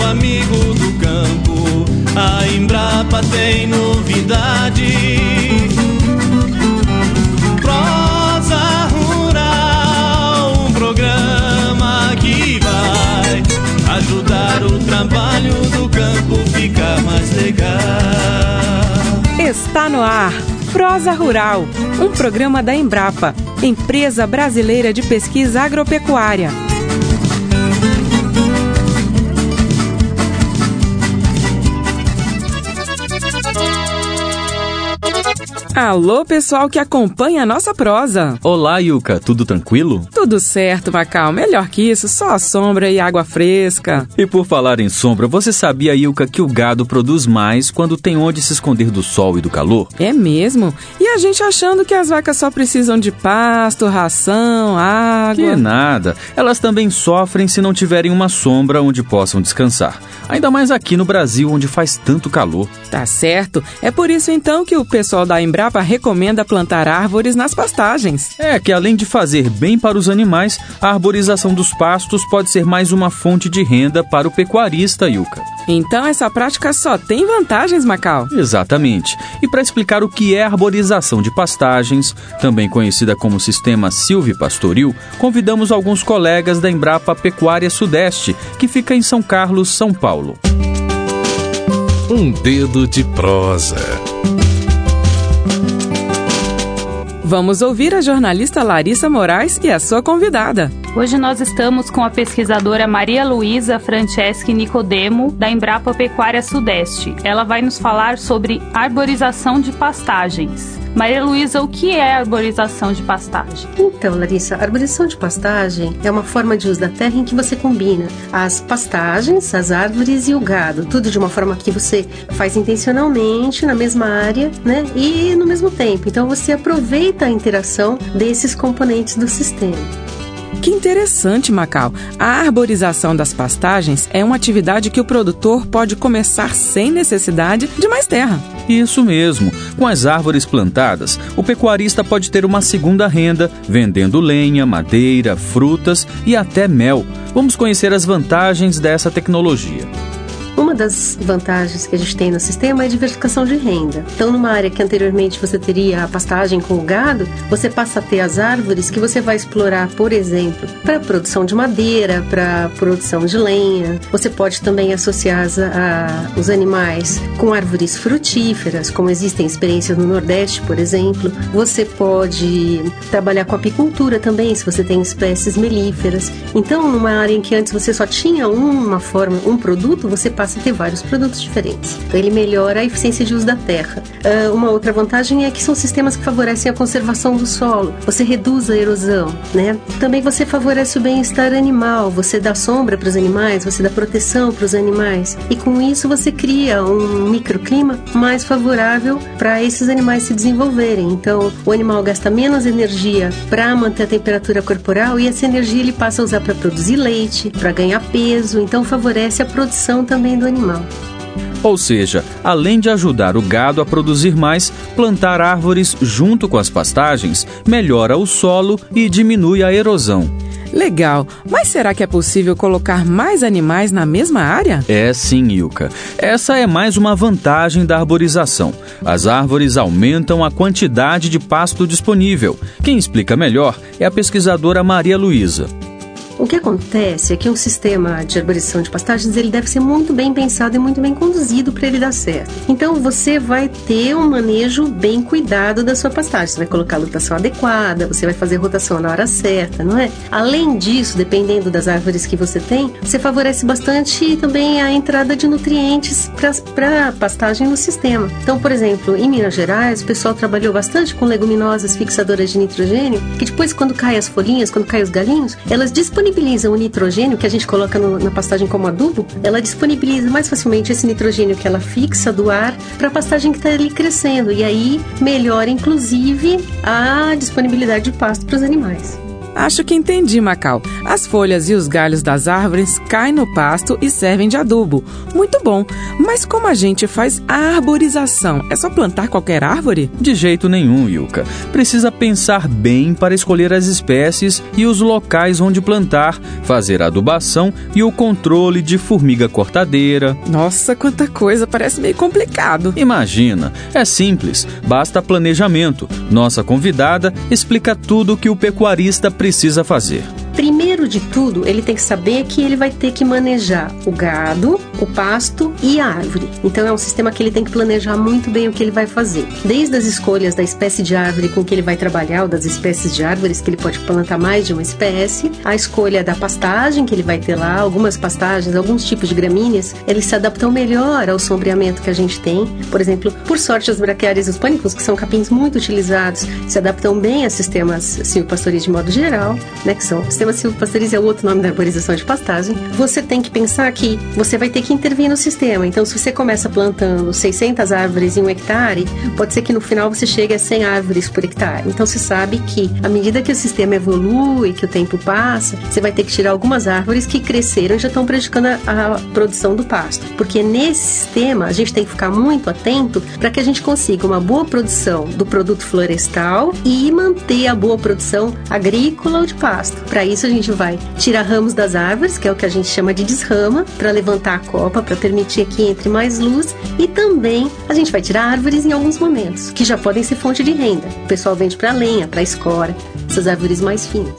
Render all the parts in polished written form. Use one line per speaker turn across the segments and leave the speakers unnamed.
amigo do campo, a Embrapa tem novidade. Prosa Rural, um programa que vai ajudar o trabalho do campo ficar mais legal.
Está no ar Prosa Rural, um programa da Embrapa, Empresa Brasileira de Pesquisa Agropecuária. Alô, pessoal que acompanha a nossa prosa.
Olá, Yuka, tudo tranquilo?
Tudo certo, Macau. Melhor que isso, só sombra e água fresca.
E por falar em sombra, você sabia, Yuka, que o gado produz mais quando tem onde se esconder do sol e do calor?
É mesmo? E a gente achando que as vacas só precisam de pasto, ração, água...
Que nada. Elas também sofrem se não tiverem uma sombra onde possam descansar. Ainda mais aqui no Brasil, onde faz tanto calor.
Tá certo. É por isso, então, que o pessoal da Embrapa recomenda plantar árvores nas pastagens.
É que além de fazer bem para os animais, a arborização dos pastos pode ser mais uma fonte de renda para o pecuarista, Yuka.
Então essa prática só tem vantagens, Macau?
Exatamente. E para explicar o que é a arborização de pastagens, também conhecida como sistema silvipastoril, convidamos alguns colegas da Embrapa Pecuária Sudeste, que fica em São Carlos, São Paulo.
Um dedo de prosa.
Vamos ouvir a jornalista Larissa Moraes e a sua convidada.
Hoje nós estamos com a pesquisadora Maria Luísa Franceschi Nicodemo, da Embrapa Pecuária Sudeste. Ela vai nos falar sobre arborização de pastagens. Maria Luísa, o que é arborização de pastagem?
Então, Larissa, a arborização de pastagem é uma forma de uso da terra em que você combina as pastagens, as árvores e o gado. Tudo de uma forma que você faz intencionalmente na mesma área, né? E no mesmo tempo. Então, você aproveita a interação desses componentes do sistema.
Que interessante, Macau. A arborização das pastagens é uma atividade que o produtor pode começar sem necessidade de mais terra.
Isso mesmo. Com as árvores plantadas, o pecuarista pode ter uma segunda renda, vendendo lenha, madeira, frutas e até mel. Vamos conhecer as vantagens dessa tecnologia.
Uma das vantagens que a gente tem no sistema é a diversificação de renda. Então, numa área que anteriormente você teria a pastagem com o gado, você passa a ter as árvores que você vai explorar, por exemplo, para a produção de madeira, para a produção de lenha. Você pode também associar os animais com árvores frutíferas, como existem experiências no Nordeste, por exemplo. Você pode trabalhar com apicultura também, se você tem espécies melíferas. Então, numa área em que antes você só tinha uma forma, um produto, você passa a ter vários produtos diferentes. Então ele melhora a eficiência de uso da terra. Uma outra vantagem é que são sistemas que favorecem a conservação do solo. Você reduz a erosão, né? Também você favorece o bem-estar animal. Você dá sombra para os animais, você dá proteção para os animais. E com isso você cria um microclima mais favorável para esses animais se desenvolverem. Então o animal gasta menos energia para manter a temperatura corporal e essa energia ele passa a usar para produzir leite, para ganhar peso. Então favorece a produção também do animal.
Ou seja, além de ajudar o gado a produzir mais, plantar árvores junto com as pastagens melhora o solo e diminui a erosão.
Legal, mas será que é possível colocar mais animais na mesma área?
É sim, Yuka. Essa é mais uma vantagem da arborização. As árvores aumentam a quantidade de pasto disponível. Quem explica melhor é a pesquisadora Maria Luísa.
O que acontece é que um sistema de arborização de pastagens ele deve ser muito bem pensado e muito bem conduzido para ele dar certo. Então você vai ter um manejo bem cuidado da sua pastagem. Você vai colocar a lotação adequada, você vai fazer rotação na hora certa, não é? Além disso, dependendo das árvores que você tem, você favorece bastante também a entrada de nutrientes para a pastagem no sistema. Então, por exemplo, em Minas Gerais, o pessoal trabalhou bastante com leguminosas fixadoras de nitrogênio, que depois, quando caem as folhinhas, quando caem os galinhos, elas disponibilizam o nitrogênio que a gente coloca na pastagem como adubo, ela disponibiliza mais facilmente esse nitrogênio que ela fixa do ar para a pastagem que está ali crescendo e aí melhora inclusive a disponibilidade de pasto para os animais.
Acho que entendi, Macau. As folhas e os galhos das árvores caem no pasto e servem de adubo. Muito bom. Mas como a gente faz a arborização? É só plantar qualquer árvore?
De jeito nenhum, Ilka. Precisa pensar bem para escolher as espécies e os locais onde plantar, fazer a adubação e o controle de formiga cortadeira.
Nossa, quanta coisa, parece meio complicado.
Imagina, é simples, basta planejamento. Nossa convidada explica tudo o que o pecuarista precisa fazer.
Primeiro de tudo, ele tem que saber que ele vai ter que manejar o gado, o pasto e a árvore. Então é um sistema que ele tem que planejar muito bem o que ele vai fazer. Desde as escolhas da espécie de árvore com que ele vai trabalhar, ou das espécies de árvores, que ele pode plantar mais de uma espécie, a escolha da pastagem que ele vai ter lá, algumas pastagens, alguns tipos de gramíneas, eles se adaptam melhor ao sombreamento que a gente tem. Por exemplo, por sorte, as braquiárias e os pânicos, que são capins muito utilizados, se adaptam bem a sistemas silvopastoris de modo geral, né, que são sistemas silvopastoris é o outro nome da arborização de pastagem. Você tem que pensar que você vai ter que intervir no sistema. Então, se você começa plantando 600 árvores em 1 hectare, pode ser que no final você chegue a 100 árvores por hectare. Então, você sabe que, à medida que o sistema evolui, que o tempo passa, você vai ter que tirar algumas árvores que cresceram e já estão prejudicando a produção do pasto. Porque nesse sistema, a gente tem que ficar muito atento para que a gente consiga uma boa produção do produto florestal e manter a boa produção agrícola ou de pasto. Para isso, a gente vai tirar ramos das árvores, que é o que a gente chama de desrama, para levantar a copa, para permitir que entre mais luz, e também a gente vai tirar árvores em alguns momentos, que já podem ser fonte de renda. O pessoal vende para lenha, para escora, essas árvores mais finas.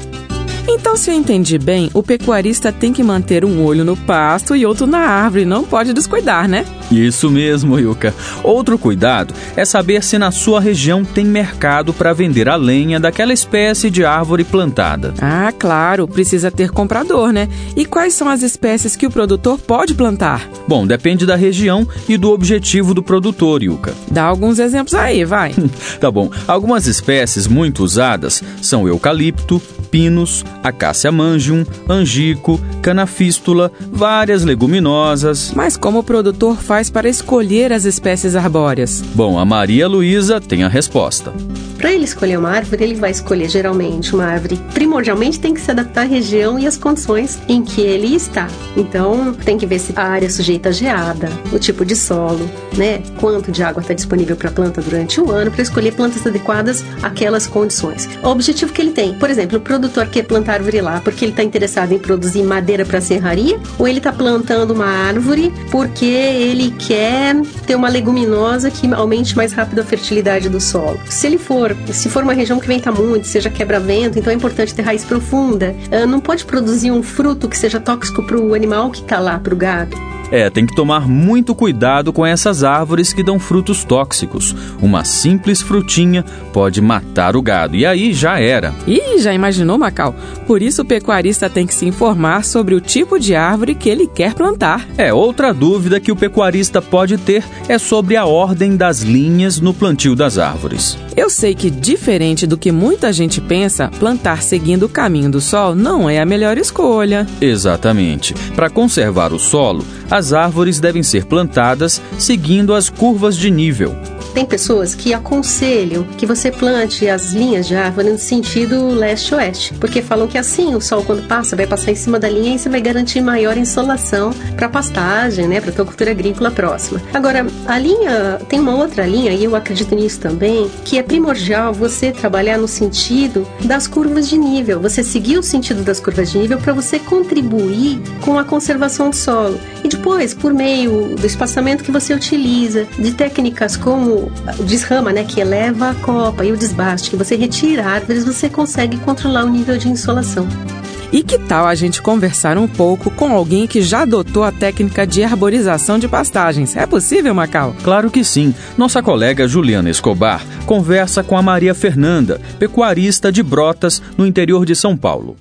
Então, se eu entendi bem, o pecuarista tem que manter um olho no pasto e outro na árvore, não pode descuidar, né?
Isso mesmo, Ilka. Outro cuidado é saber se na sua região tem mercado para vender a lenha daquela espécie de árvore plantada.
Ah, claro, precisa ter comprador, né? E quais são as espécies que o produtor pode plantar?
Bom, depende da região e do objetivo do produtor, Ilka.
Dá alguns exemplos aí, vai.
Tá bom. Algumas espécies muito usadas são o eucalipto, pinos, acácia mangium, angico, canafístula, várias leguminosas.
Mas como o produtor faz para escolher as espécies arbóreas?
Bom, a Maria Luísa tem a resposta.
Para ele escolher uma árvore, ele vai escolher geralmente uma árvore. Primordialmente tem que se adaptar à região e às condições em que ele está. Então tem que ver se a área é sujeita a geada, o tipo de solo, né? Quanto de água está disponível para a planta durante o ano, para escolher plantas adequadas àquelas condições. O objetivo que ele tem, por exemplo, o produtor quer plantar árvore lá porque ele está interessado em produzir madeira para serraria, ou ele está plantando uma árvore porque ele quer ter uma leguminosa que aumente mais rápido a fertilidade do solo. Se for uma região que venta muito, seja quebra-vento, então é importante ter raiz profunda. Não pode produzir um fruto que seja tóxico para o animal que está lá, para o gado.
Tem que tomar muito cuidado com essas árvores que dão frutos tóxicos. Uma simples frutinha pode matar o gado, e aí já era.
Ih, já imaginou, Macau? Por isso o pecuarista tem que se informar sobre o tipo de árvore que ele quer plantar.
Outra dúvida que o pecuarista pode ter é sobre a ordem das linhas no plantio das árvores.
Eu sei que, diferente do que muita gente pensa, plantar seguindo o caminho do sol não é a melhor escolha.
Exatamente. Para conservar o solo, as árvores devem ser plantadas seguindo as curvas de nível.
Tem pessoas que aconselham que você plante as linhas de árvore no sentido leste-oeste, porque falam que assim o sol, quando passa, vai passar em cima da linha e você vai garantir maior insolação para a pastagem, né, para a tua cultura agrícola próxima. Agora, a linha, tem uma outra linha, e eu acredito nisso também, que é primordial você trabalhar no sentido das curvas de nível, você seguir o sentido das curvas de nível para você contribuir com a conservação do solo. E depois, por meio do espaçamento que você utiliza, de técnicas como o desrama, né, que eleva a copa, e o desbaste, que você retira árvores, você consegue controlar o nível de insolação.
E que tal a gente conversar um pouco com alguém que já adotou a técnica de arborização de pastagens? É possível, Macau?
Claro que sim. Nossa colega Juliana Escobar conversa com a Maria Fernanda, pecuarista de Brotas, no interior de São Paulo.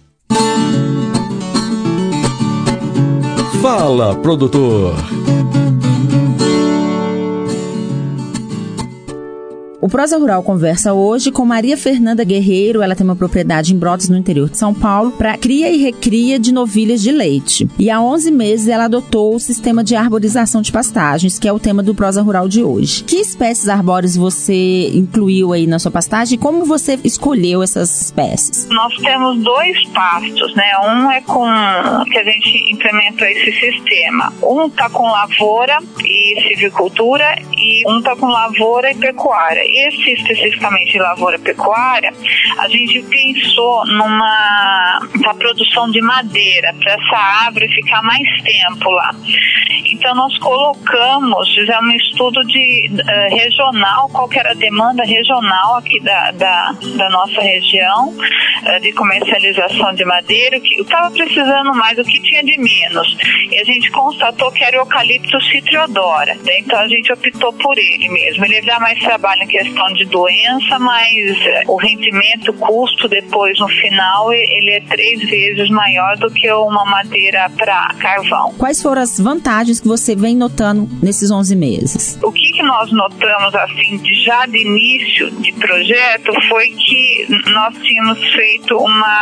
Fala, produtor!
O Prosa Rural conversa hoje com Maria Fernanda Guerreiro. Ela tem uma propriedade em Brotas, no interior de São Paulo, para cria e recria de novilhas de leite. E há 11 meses ela adotou o sistema de arborização de pastagens, que é o tema do Prosa Rural de hoje. Que espécies arbóreas você incluiu aí na sua pastagem e como você escolheu essas espécies?
Nós temos 2 pastos, né? Um é com que a gente implementou esse sistema. Um está com lavoura e silvicultura e um está com lavoura e pecuária. Esse especificamente de lavoura e pecuária, a gente pensou na produção de madeira para essa árvore ficar mais tempo lá. Então nós fizemos um estudo regional, qual que era a demanda regional aqui da nossa região de comercialização de madeira, o que estava precisando mais, o que tinha de menos. E a gente constatou que era o eucalipto citriodora. Então a gente optou por ele mesmo. Ele dá mais trabalho em questão de doença, mas o rendimento, o custo depois no final, ele é 3 vezes maior do que uma madeira para carvão.
Quais foram as vantagens que você vem notando nesses 11 meses?
O que nós notamos assim já de início de projeto foi que nós tínhamos feito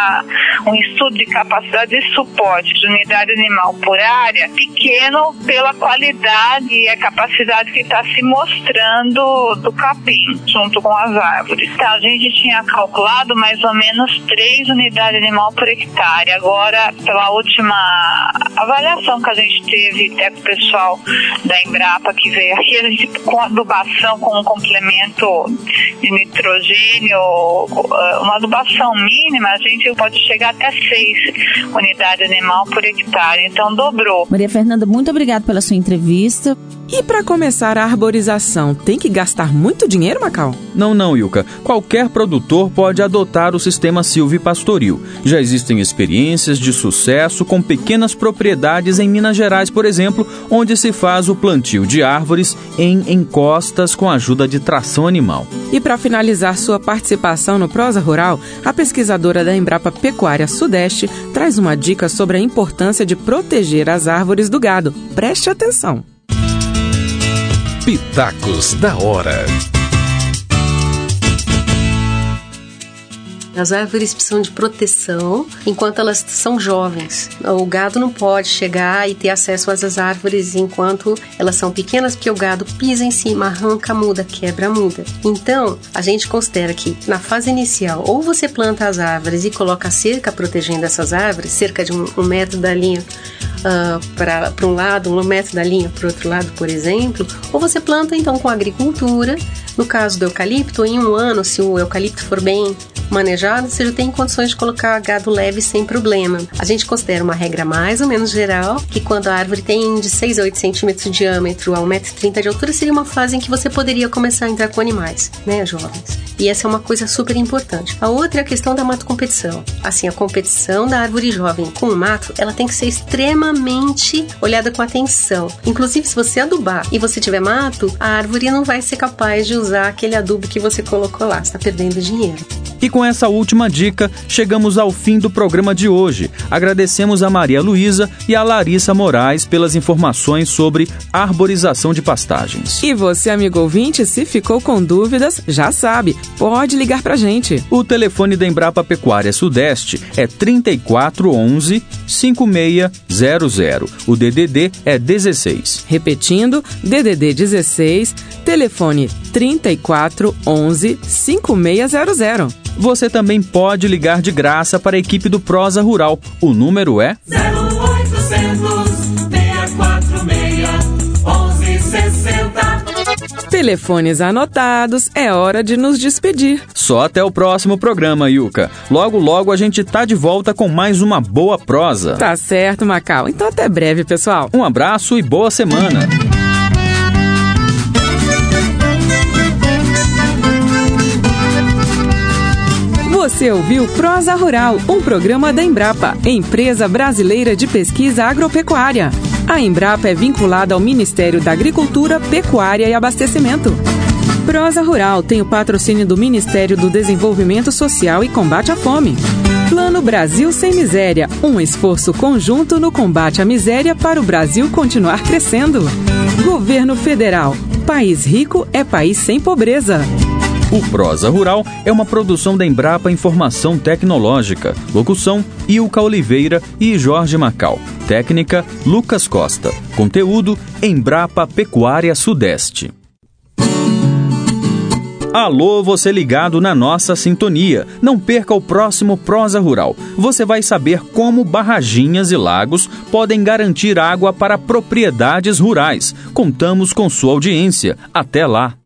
um estudo de capacidade de suporte de unidade animal por área pequeno pela qualidade e a capacidade que está se mostrando do capim junto com as árvores. Então, a gente tinha calculado mais ou menos 3 unidades animal por hectare. Agora, pela última avaliação que a gente teve até com o pessoal da Embrapa que veio aqui, a gente com adubação, com um complemento de nitrogênio, uma adubação mínima, a gente pode chegar até 6 unidades animal por hectare. Então, dobrou.
Maria Fernanda, muito obrigada pela sua entrevista.
E para começar a arborização, tem que gastar muito dinheiro, Macau?
Não, Ilka. Qualquer produtor pode adotar o sistema silvipastoril. Já existem experiências de sucesso com pequenas propriedades em Minas Gerais, por exemplo, onde se faz o plantio de árvores em encostas com a ajuda de tração animal.
E para finalizar sua participação no Prosa Rural, a pesquisadora da Embrapa Pecuária Sudeste traz uma dica sobre a importância de proteger as árvores do gado. Preste atenção.
Pitacos da Hora.
As árvores precisam de proteção enquanto elas são jovens. O gado não pode chegar e ter acesso a essas árvores enquanto elas são pequenas, porque o gado pisa em cima, arranca a muda, quebra a muda. Então, a gente considera que na fase inicial, ou você planta as árvores e coloca cerca protegendo essas árvores, cerca de 1 metro da linha para um lado, 1 metro da linha para o outro lado, por exemplo, ou você planta então com agricultura. No caso do eucalipto, em 1 ano, se o eucalipto for bem manejado, você já tem condições de colocar gado leve sem problema. A gente considera uma regra mais ou menos geral, que quando a árvore tem de 6 a 8 centímetros de diâmetro a 1,30 m de altura, seria uma fase em que você poderia começar a entrar com animais, né, jovens? E essa é uma coisa super importante. A outra é a questão da mato-competição. Assim, a competição da árvore jovem com o mato, ela tem que ser extremamente olhada com atenção. Inclusive, se você adubar e você tiver mato, a árvore não vai ser capaz de usar aquele adubo que você colocou lá. Você está perdendo dinheiro.
E com essa última dica, chegamos ao fim do programa de hoje. Agradecemos a Maria Luísa e a Larissa Moraes pelas informações sobre arborização de pastagens.
E você, amigo ouvinte, se ficou com dúvidas, já sabe, pode ligar pra gente.
O telefone da Embrapa Pecuária Sudeste é 3411-5600. O DDD é 16.
Repetindo, DDD 16, telefone 3411-5600.
Você também pode ligar de graça para a equipe do Prosa Rural. O número é
0800-646-1160.
Telefones anotados, é hora de nos despedir.
Só até o próximo programa, Ilka. Logo a gente tá de volta com mais uma boa prosa.
Tá certo, Macau. Então até breve, pessoal.
Um abraço e boa semana.
Você ouviu Prosa Rural, um programa da Embrapa, Empresa Brasileira de Pesquisa Agropecuária. A Embrapa é vinculada ao Ministério da Agricultura, Pecuária e Abastecimento. Prosa Rural tem o patrocínio do Ministério do Desenvolvimento Social e Combate à Fome. Plano Brasil Sem Miséria, um esforço conjunto no combate à miséria para o Brasil continuar crescendo. Governo Federal, país rico é país sem pobreza.
O Prosa Rural é uma produção da Embrapa Informação Tecnológica. Locução, Ilka Oliveira e Jorge Macau. Técnica, Lucas Costa. Conteúdo, Embrapa Pecuária Sudeste. Alô, você ligado na nossa sintonia. Não perca o próximo Prosa Rural. Você vai saber como barraginhas e lagos podem garantir água para propriedades rurais. Contamos com sua audiência. Até lá!